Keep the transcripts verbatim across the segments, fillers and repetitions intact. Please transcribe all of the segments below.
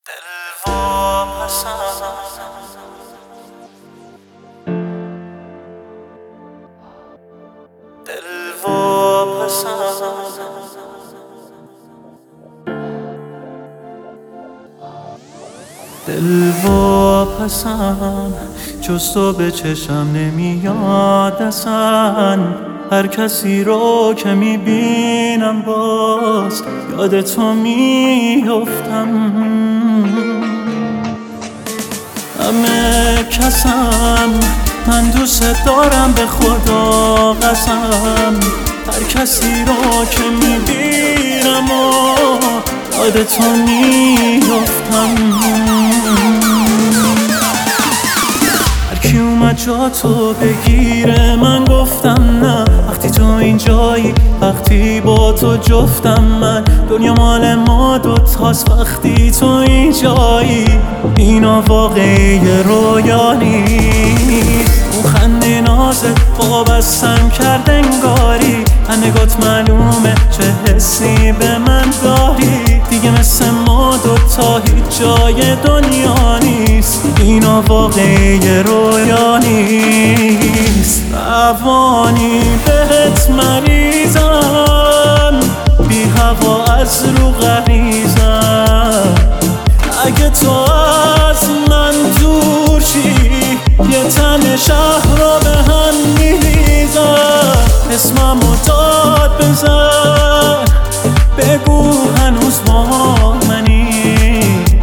دل واپسم دل واپسم دل واپسم جز تو به چشم نمیاد اصلا. هر کسی رو که میبینم باز یاد تو میفتم. همه کسم من دوست دارم به خدا قسم. هر کسی رو که میبینم و یاد تو میفتم. هرکی اومد جا تو بگیره من گفتم نه. وقتی تو اینجایی وقتی با تو جفتم من. دنیا مال ما دوتاست وقتی تو اینجایی. اینا واقعی رویا نیست. اون خنده نازت وابستم کرد انگاری. نگات معلومه چه حسی به من داری. دیگه مثل ما دوتا هیچ جای دنیا نیست. اینا واقعی رویا نیست. روانی بهت مریضم بی هوا از رو غریزم. اگه تو از من دور شی یه تن شهر رو به هم میریزم. اسممو داد بزن بگو هنوز با منی.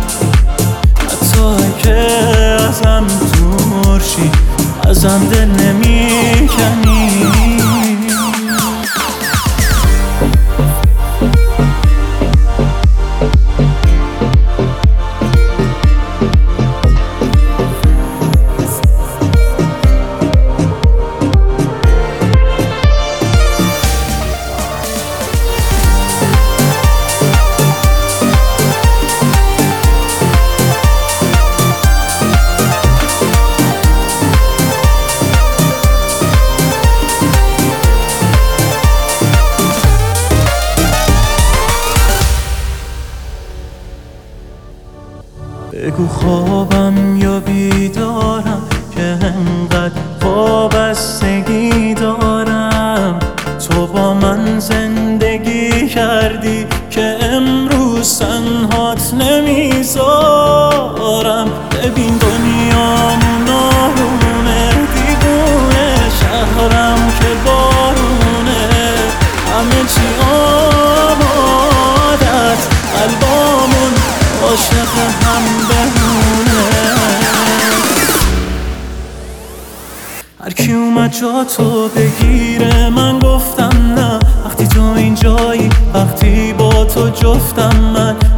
حتی که ازم دور شی ازم دل نمیکنی. بگو خوابم یا بیدارم که انقدر وابستگی دارم. تو با من زندگی کردی که امروز تنهات نمیذارم. ببین دنیامون آرومه دیوونه شهرم که بارونه. همه چی آماده است قلبامون عاشق هم بمونه. هرکی اومد جا تو بگیره من گفتم نه. وقتی تو اینجایی وقتی با تو جفتم من.